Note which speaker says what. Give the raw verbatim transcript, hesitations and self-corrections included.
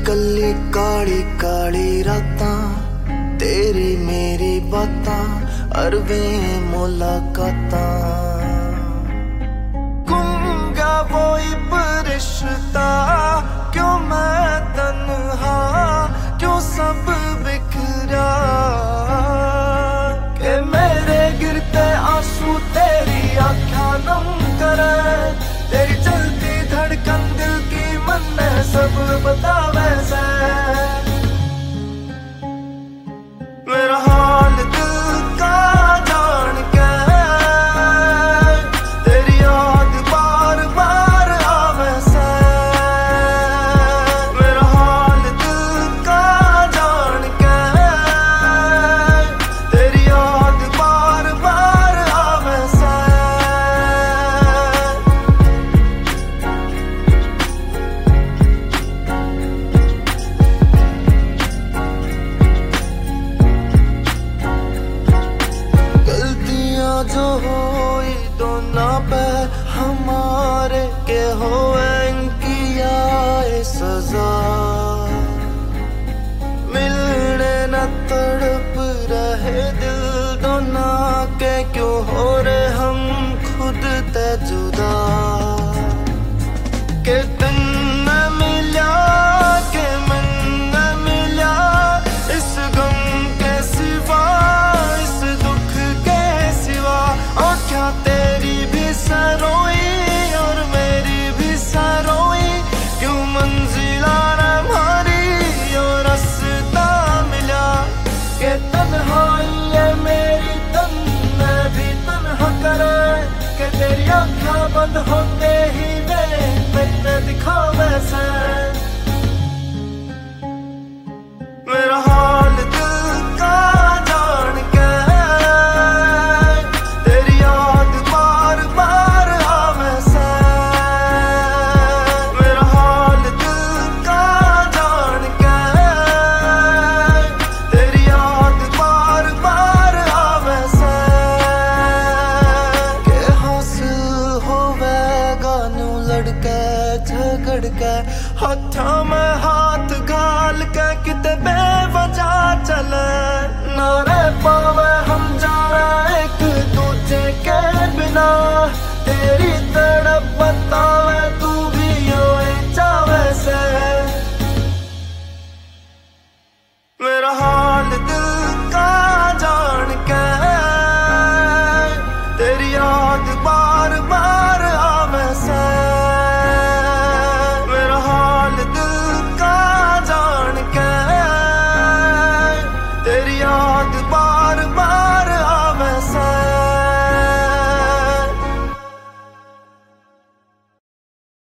Speaker 1: कली काली काली रातां तेरी मेरी बातां अरवें मुलाकातां गुंगा वो इब रिश्ता क्यों मैं तन्हा क्यों सब बिखरा के मेरे गिरते आंसू तेरी आँखां नम करे तेरी चलती धड़कन दिल की मन सब बतावे से मेरा हाल दिल का जान के तेरी याद बार बार आवे से मेरा हाल दिल का जान के तेरी याद बार बार आवे से जो होई दोनों पे हमारे के होए इनकी आए सजा मिलने न तड़प रहे दिल दोनों के क्यों हो रहे हम खुद ते जुदा के दिन न मिला के मन न मिला इस गम के सिवा इस दुख के सिवा और क्या तेरी भी सरोई और मेरी भी सरोई क्यों मंजिला न हमारी और रास्ता मिला के तन्हाई है मेरी तन मैं भी तन्हा करे के तेरी आँखां बंद होते ही वे मैंने दिखावे से मेरा हाल दिल का जान के तेरी याद बार बार आवे से मेरा हाल दिल का जान के तेरी याद बार बार आवे से के हासिल होवेगा नू लड़के झगड़ के हाथों में हाथ घाल के किते बेवजह चले ना रह पावे हम जाना एक दूजे के बिना तेरी तड़प बतावे तू भी यों चावे से मेरा हाल दिल का जान के तेरी याद बार बार आवे से मेरा हाल दिल का जान के तेरी याद बार